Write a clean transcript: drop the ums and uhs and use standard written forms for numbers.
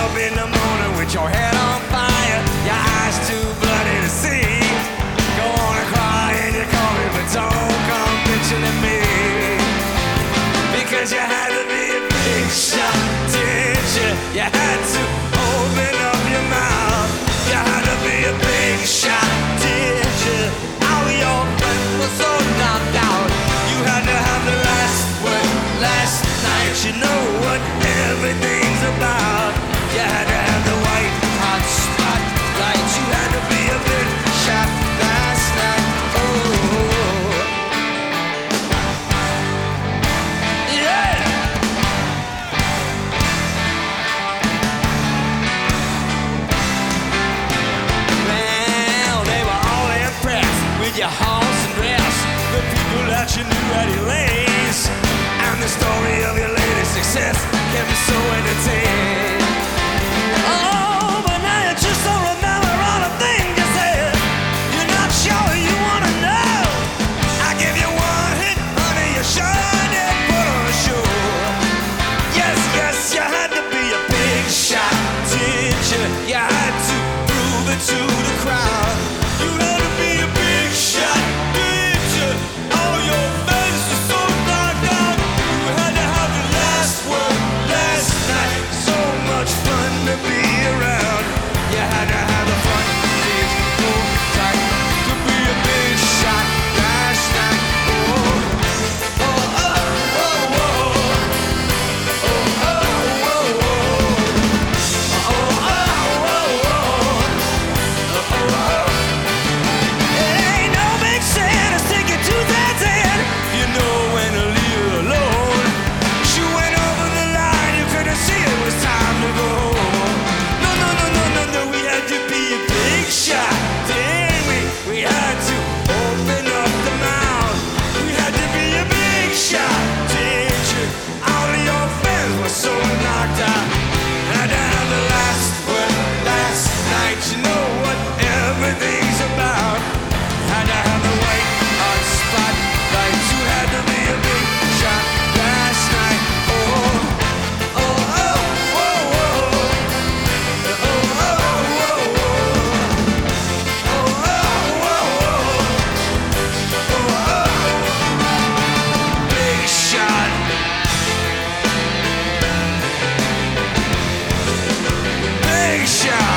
up in the morning with your head on fire, your eyes too bloody to see. Go on and cry and you call me, but don't come bitching at me. Because you had to be a big shot, did you? You had to open up your mouth. You had to be a big shot, did you? All your friends were so knocked out. You had to have the last word last night. You know what everything's about. You had to have the white hot spotlight. You had to be a big shot last night. Oh, yeah. Well, they were all impressed with your horse and dress, the people that you knew at your lace, and the story of your latest success kept me so entertained. Oh, but now you just don't remember all the things you said. You're not sure you wanna know. I give you one hit, honey, you sure did put on a show. Yes, yes, you had to be a big shot, did you? You had to prove it to the crowd. You had to be a big shot, did you? All your fans are so knocked out. You had to have the last word last night. So much fun to be around. You had to have the front seats pulled tight to be a big shot last night. Oh, oh, oh, oh, oh. Oh, oh, oh, oh. Oh, oh, oh, oh. It ain't no big sin to stick it to that head. You know when to leave her alone. She went over the line, you couldn't see it was time to go home. No, no, no, no, no, no, we had to be a big shot, didn't we? We had to open up the mouth. We had to be a big shot, did you? All of your friends were so knocked out. Had to have the last word last night. You know what everything's about. Had to have the white hot spotlight. You had to be a big shot last night. Oh, oh, oh, oh, oh, oh, oh, oh, oh, big shot, big shot.